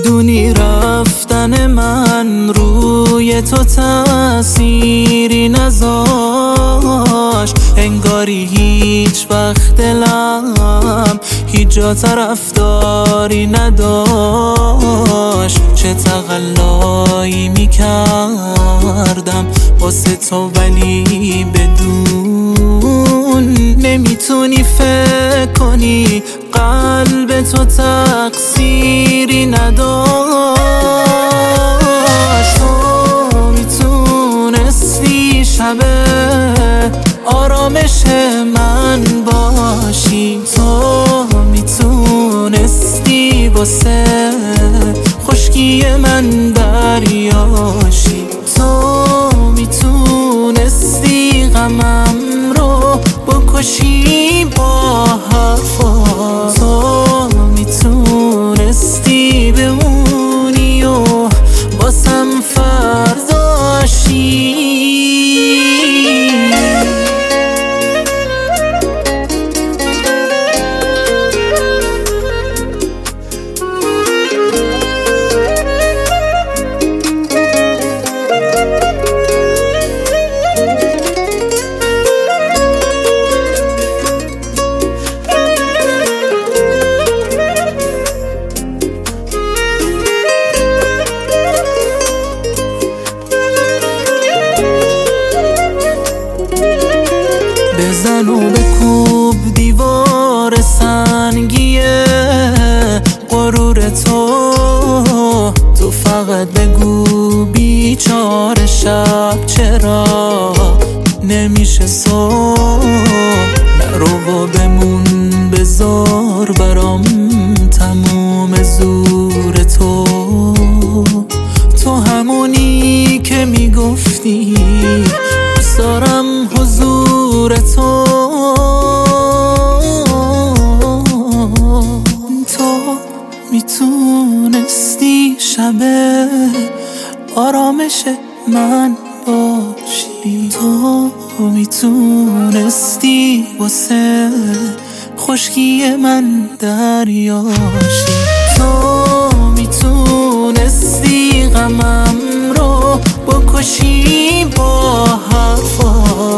میدونی رفتن من روی تو تأثیری نذاش، انگاری هیچ وقت دلم هیچ جا طرفداری نداشت. چه تقلایی میکردم واسه تو ولی بدون نمیتونی فکر کنی قلب تو تقصیری نداشت. تو میتونستی شب آرامش من باشی، تو میتونستی واسه خشکی من دریاشی، تو میتونستی غمم رو بکشی با حرفا، تو میتونستی بمونی و باسم فرداشی. بزن و بکوب دیوار سنگیه غرور تو فقط بگو بیچاره شب چرا نمیشه صبح، نرو و بمون بذار برام تموم زور تو همونی که میگفتی دوست دارم حضور تو میتونستی شب آرامش من باشی، تو میتونستی واسه خشکی من دریاشی، تو میتونستی غمم رو بکشی با حرفا،